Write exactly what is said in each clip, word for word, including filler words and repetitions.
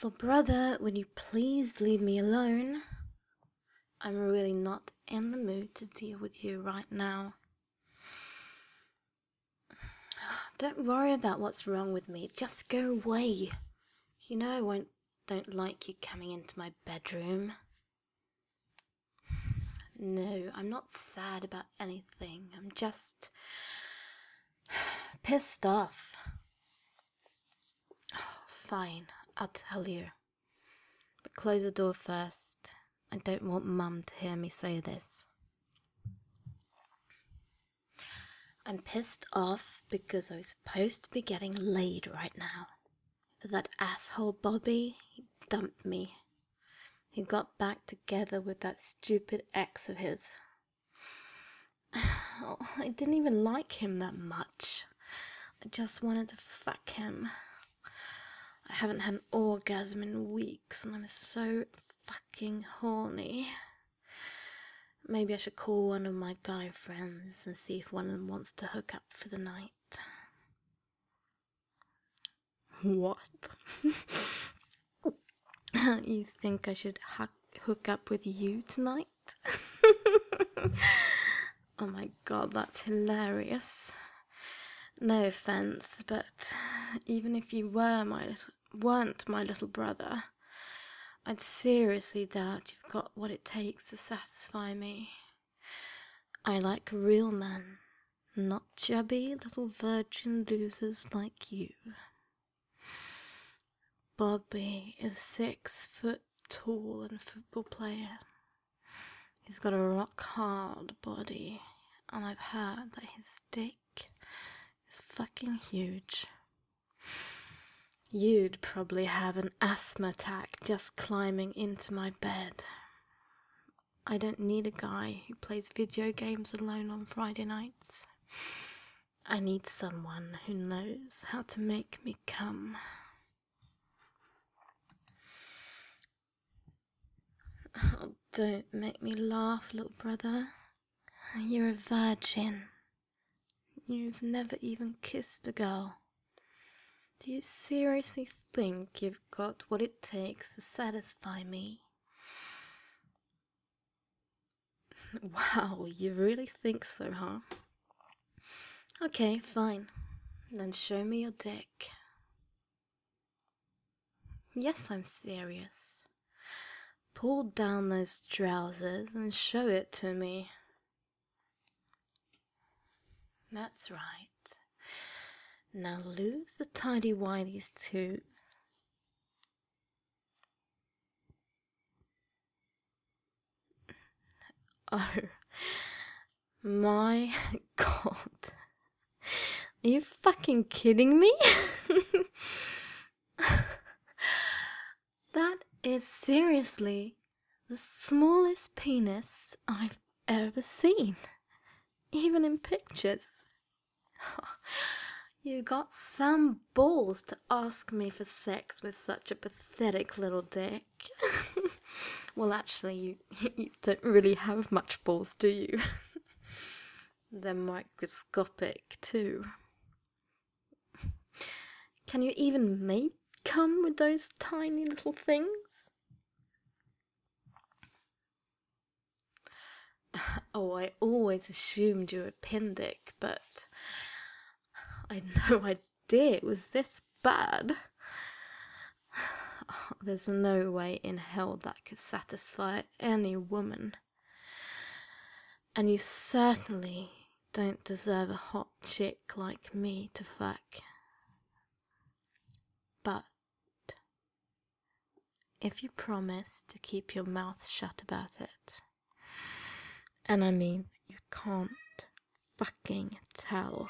Little brother, would you please leave me alone? I'm really not in the mood to deal with you right now. Don't worry about what's wrong with me. Just go away. You know I won't, don't like you coming into my bedroom. No, I'm not sad about anything. I'm just pissed off. Fine, I'll tell you. But close the door first. I don't want Mum to hear me say this. I'm pissed off because I was supposed to be getting laid right now. But that asshole Bobby, he dumped me. He got back together with that stupid ex of his. Oh, I didn't even like him that much. I just wanted to fuck him. I haven't had an orgasm in weeks and I'm so fucking horny. Maybe I should call one of my guy friends and see if one of them wants to hook up for the night. What? You think I should ha- hook up with you tonight? Oh my god, that's hilarious. No offense, but even if you were my little, weren't my little brother, I'd seriously doubt you've got what it takes to satisfy me. I like real men, not chubby little virgin losers like you. Bobby is six foot tall and a football player. He's got a rock hard body, and I've heard that his dick is fucking huge. You'd probably have an asthma attack just climbing into my bed. I don't need a guy who plays video games alone on Friday nights. I need someone who knows how to make me come. Oh, don't make me laugh, little brother. You're a virgin. You've never even kissed a girl. Do you seriously think you've got what it takes to satisfy me? Wow, you really think so, huh? Okay, fine. Then show me your dick. Yes, I'm serious. Pull down those trousers and show it to me. That's right. Now lose the tidy-whities too. Oh, my god. Are you fucking kidding me? That is seriously the smallest penis I've ever seen, even in pictures. You got some balls to ask me for sex with such a pathetic little dick. Well, actually, you, you don't really have much balls, do you? They're microscopic, too. Can you even make cum with those tiny little things? Oh, I always assumed you were a Pindic, but I had no idea it was this bad. There's no way in hell that could satisfy any woman. And you certainly don't deserve a hot chick like me to fuck. But if you promise to keep your mouth shut about it, and I mean you can't fucking tell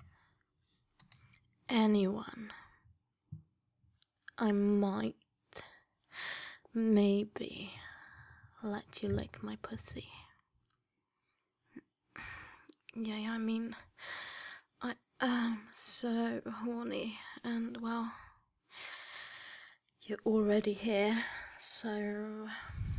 anyone, I might, maybe, let you lick my pussy. Yeah, I mean, I am so horny, and well, you're already here, so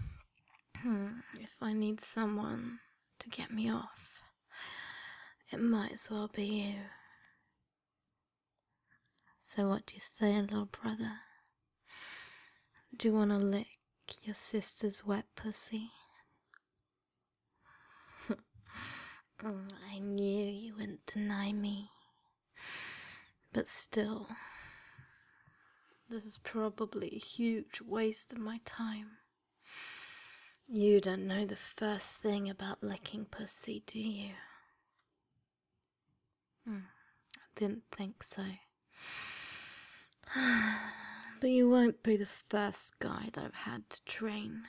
if I need someone to get me off, it might as well be you. So what do you say, little brother? Do you want to lick your sister's wet pussy? I knew you wouldn't deny me. But still, this is probably a huge waste of my time. You don't know the first thing about licking pussy, do you? Hmm, I didn't think so. But you won't be the first guy that I've had to train.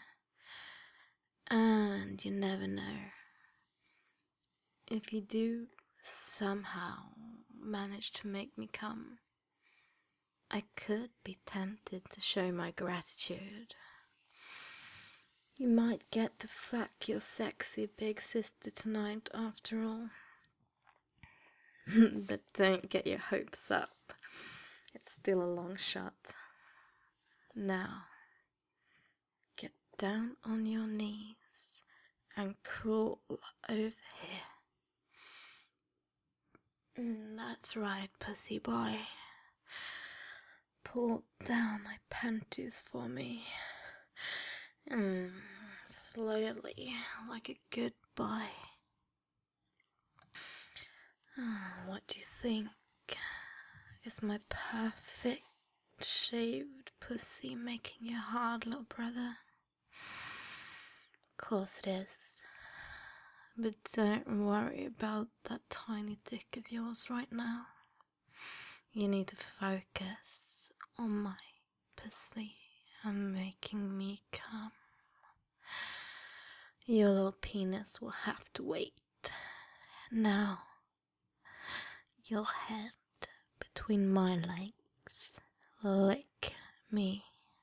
And you never know. If you do somehow manage to make me come, I could be tempted to show my gratitude. You might get to fuck your sexy big sister tonight after all. But don't get your hopes up. It's still a long shot. Now, get down on your knees and crawl over here. Mm, that's right, pussy boy. Pull down my panties for me. Mm, slowly, like a good boy. Oh, what do you think? Is my perfect shaved pussy making you hard, little brother? Of course it is. But don't worry about that tiny dick of yours right now. You need to focus on my pussy and making me come. Your little penis will have to wait. Now, your head between my legs. Lick me.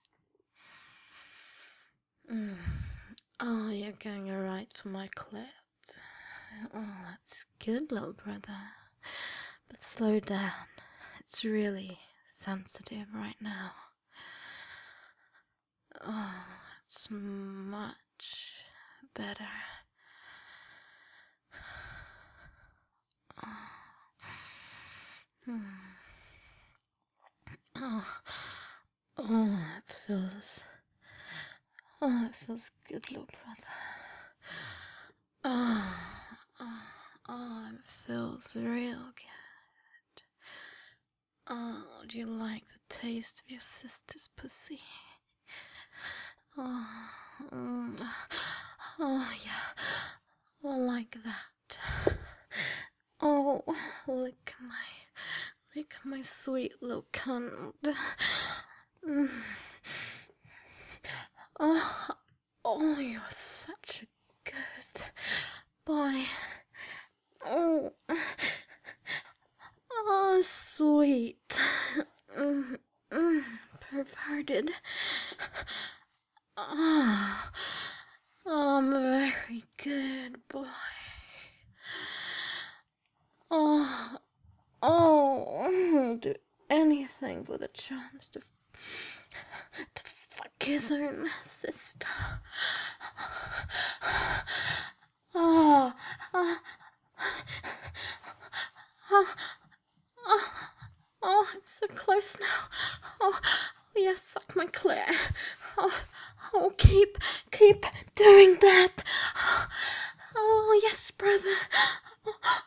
Mm. Oh, you're going alright for my clit. Oh, that's good, little brother. But slow down. It's really sensitive right now. Oh, it's much better. Oh. Hmm. Oh. Oh, it feels... Oh, it feels good, little brother. Oh, oh, oh, it feels real good. Oh, do you like the taste of your sister's pussy? Oh, mm, oh yeah, I like that. Oh, lick my, lick my sweet little cunt. Mm. Oh, oh, you're such a good boy. Oh, oh, sweet. Mm, mm, perverted. Oh, oh, I'm a very good boy. Oh, oh, I'll do anything for the chance to, to fuck his own sister. Oh, oh, oh, oh, oh, I'm so close now. Oh, oh yeah, suck my clit. Oh, oh, keep, keep doing that. Oh, yes, brother. Oh,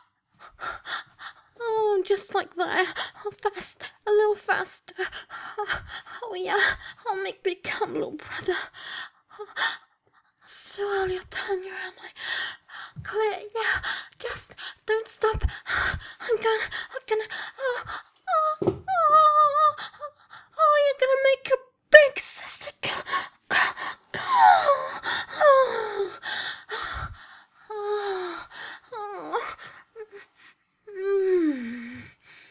oh, just like that. Oh, fast, a little faster. Oh, oh yeah, I'll make me come, little brother. Oh, swirl your tongue around my clit, yeah. Just don't stop. I'm gonna, I'm gonna. Oh, oh, oh, oh, you're gonna make your big sister go. Go. Oh, oh, oh. Mm.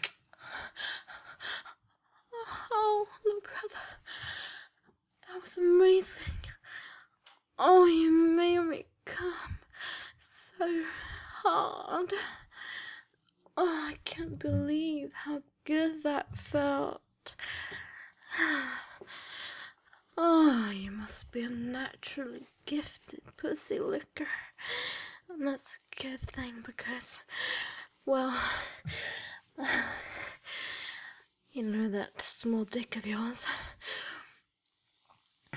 Oh, little brother, that was amazing. Oh, you made me come so hard. Oh, I can't believe how good that felt. Oh, you must be a naturally gifted pussy licker. And that's a good thing because, well, you know that small dick of yours.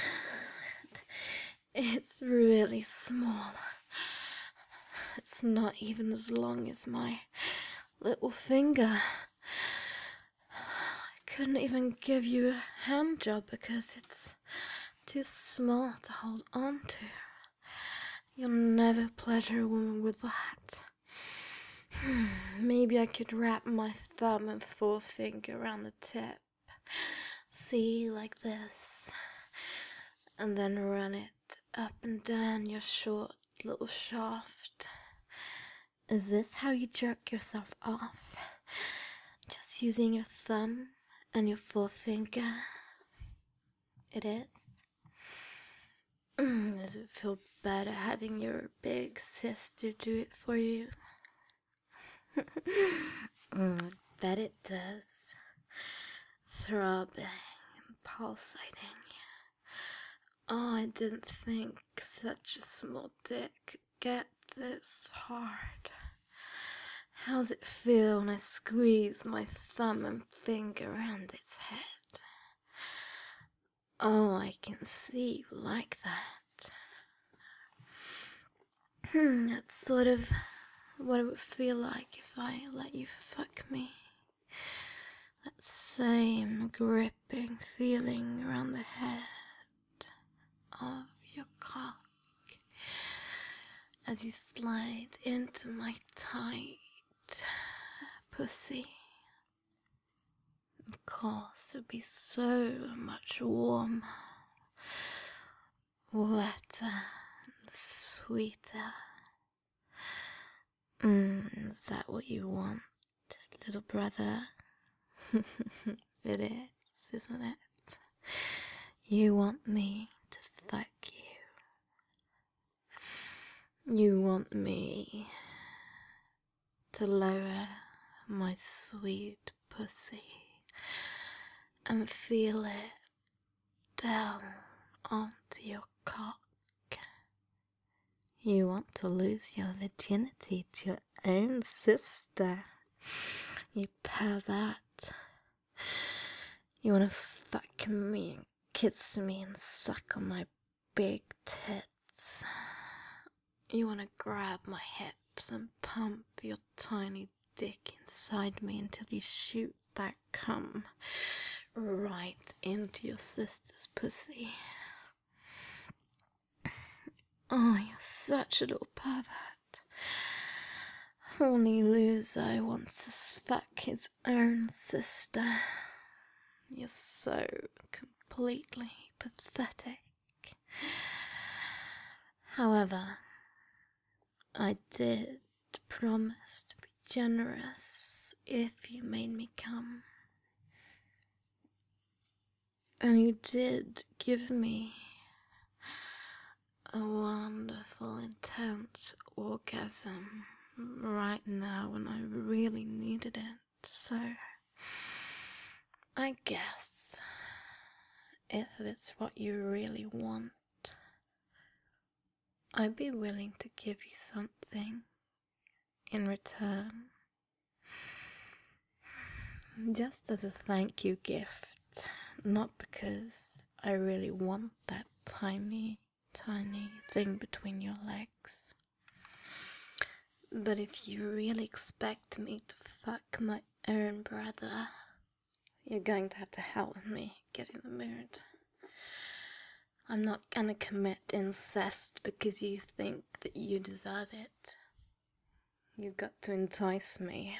It's really small. It's not even as long as my little finger. I couldn't even give you a hand job because it's too small to hold on to. You'll never pleasure a woman with that. Maybe I could wrap my thumb and forefinger around the tip. See, like this. And then run it up and down your short little shaft. Is this how you jerk yourself off? Just using your thumb and your forefinger? It is? Does it feel better having your big sister do it for you? I bet it does. Throbbing and pulsating. Oh, I didn't think such a small dick could get this hard. How's it feel when I squeeze my thumb and finger around its head? Oh, I can see you like that. Hmm, that's sort of what it would feel like if I let you fuck me. That same gripping feeling around the head of your cock as you slide into my tight pussy. Of course, it would be so much warmer, wetter, and sweeter. Mm, is that what you want, little brother? It is, isn't it? You want me to fuck you. You want me to lower my sweet pussy and feel it down onto your cock. You want to lose your virginity to your own sister, you pervert. You want to fuck me and kiss me and suck on my big tits. You want to grab my hips and pump your tiny dick inside me until you shoot that cum right into your sister's pussy. Oh, you're such a little pervert. Only loser wants to fuck his own sister. You're so completely pathetic. However, I did promise to be generous if you made me come. And you did give me a wonderful, intense orgasm right now when I really needed it. So, I guess if it's what you really want, I'd be willing to give you something in return. Just as a thank you gift, not because I really want that tiny, tiny thing between your legs. But if you really expect me to fuck my own brother, you're going to have to help me get in the mood. I'm not gonna commit incest because you think that you deserve it. You've got to entice me.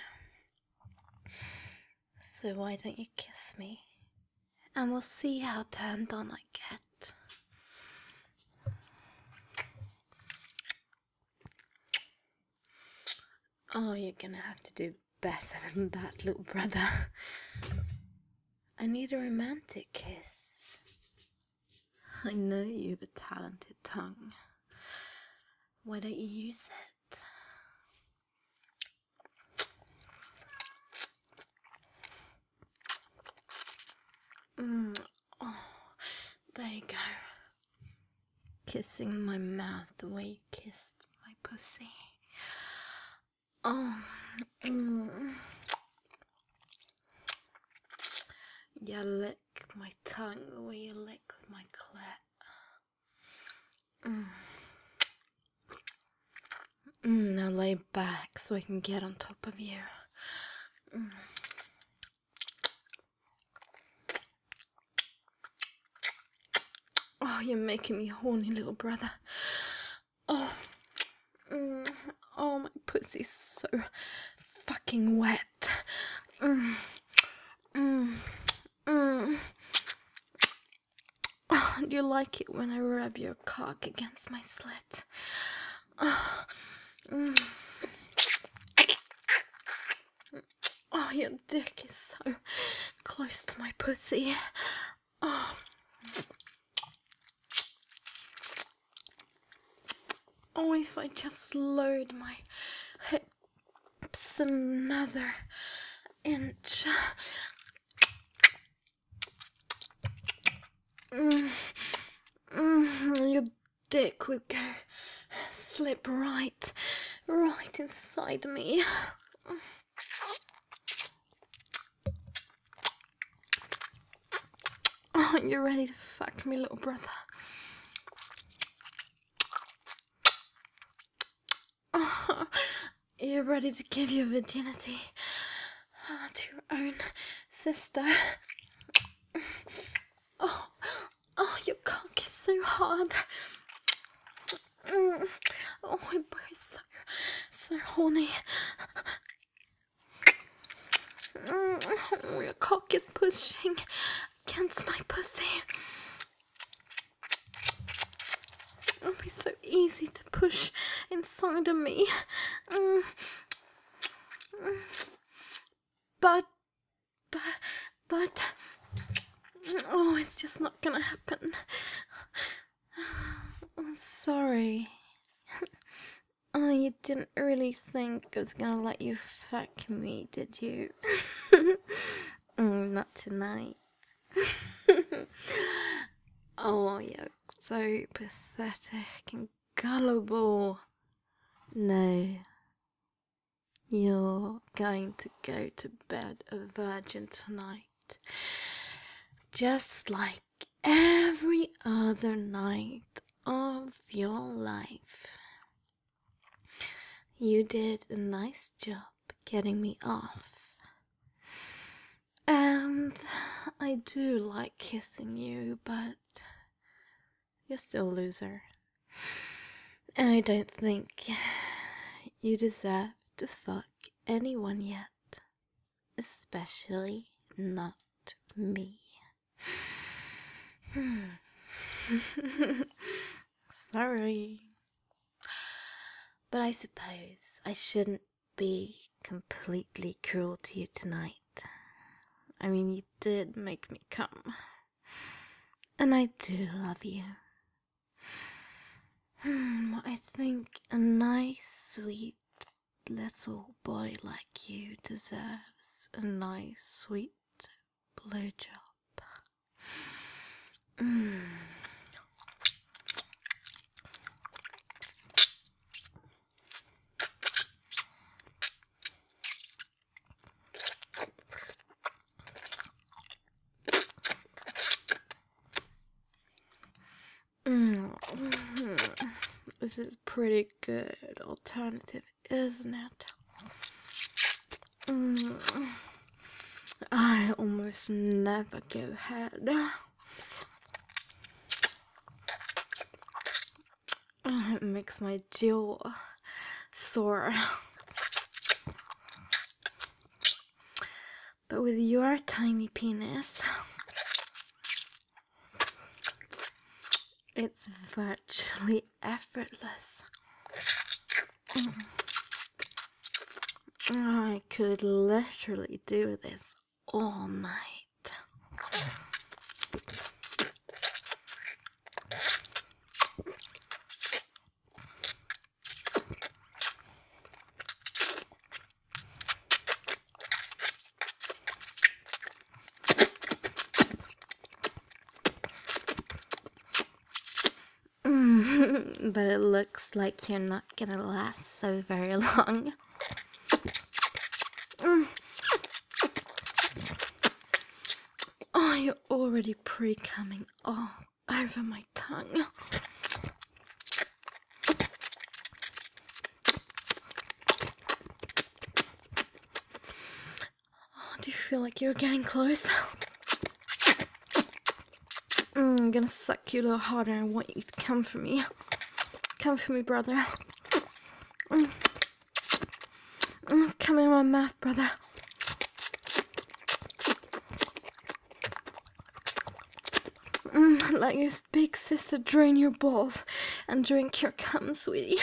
So why don't you kiss me? And we'll see how turned on I get. Oh, you're gonna have to do better than that, little brother. I need a romantic kiss. I know you've a talented tongue. Why don't you use it? Mm. Oh, there you go. Kissing my mouth the way you kissed my pussy. Oh. Mm. You lick my tongue the way you lick my clit. Mm. Mm, now lay back so I can get on top of you. Mm. Oh, you're making me horny, little brother. Oh, mm. Oh, my pussy's so fucking wet. Mm. Mm. Mm. Oh, do you like it when I rub your cock against my slit? Oh, mm. Oh, your dick is so close to my pussy. Oh. Oh, if I just lowered my hips another inch. Mm. Mm. Your dick would go slip right, right inside me. Oh, you're ready to fuck me, little brother. Oh, you're ready to give your virginity uh, to your own sister. Oh, oh, your cock is so hard. Mm. Oh, we're both so, so horny. Mm. Oh, your cock is pushing against my pussy. It'll be so easy to push inside of me. Mm. But, but, but, oh, it's just not gonna happen. I'm sorry. Oh, you didn't really think I was gonna let you fuck me, did you? mm, not tonight. Oh, you're so pathetic and gullible. No. You're going to go to bed a virgin tonight. Just like every other night of your life. You did a nice job getting me off. And I do like kissing you, but you're still a loser. And I don't think you deserve to fuck anyone yet. Especially not me. Sorry. But I suppose I shouldn't be completely cruel to you tonight. I mean, you did make me come. And I do love you. I think a nice, sweet little boy like you deserves a nice, sweet blowjob. Mm. Mm. This is pretty good alternative, isn't it? Mm. I almost never go head. It makes my jaw sore. But with your tiny penis, it's virtually effortless. I could literally do this all night. But it looks like you're not gonna last so very long. Mm. Oh, you're already pre-coming all over my tongue. feel like you're getting close. Mm, I'm gonna suck you a little harder. I want you to come for me. Come for me, brother. Mm. Mm, come in my mouth, brother. Mm, let your big sister drain your balls and drink your cum, sweetie.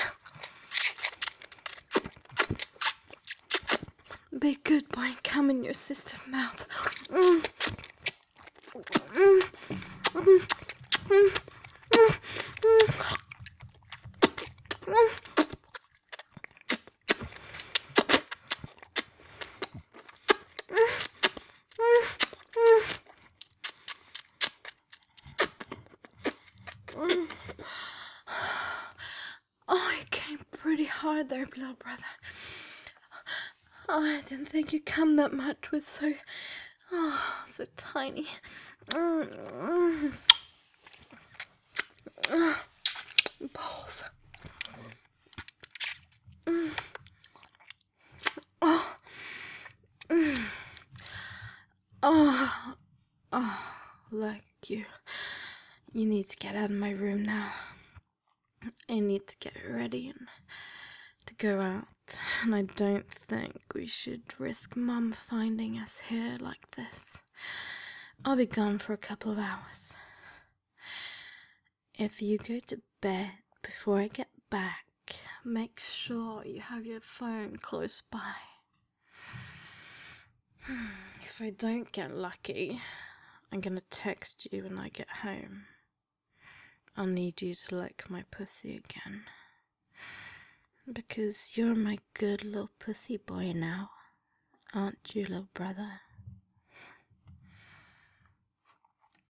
Be a good boy and come in your sister's mouth. Mm. Mm. Mm. Mm. Mm. Mm. Oh, you came pretty hard there, little brother. Oh, I didn't think you'd come that much with so, oh, so tiny. Mm, mm. Balls. Mm. Oh. Mm. Oh. Oh. Look, you. You need to get out of my room now. I need to get ready and to go out. And I don't think we should risk Mum finding us here like this. I'll be gone for a couple of hours. If you go to bed before I get back, make sure you have your phone close by. If I don't get lucky, I'm gonna text you when I get home. I'll need you to lick my pussy again. Because you're my good little pussy boy now, aren't you, little brother?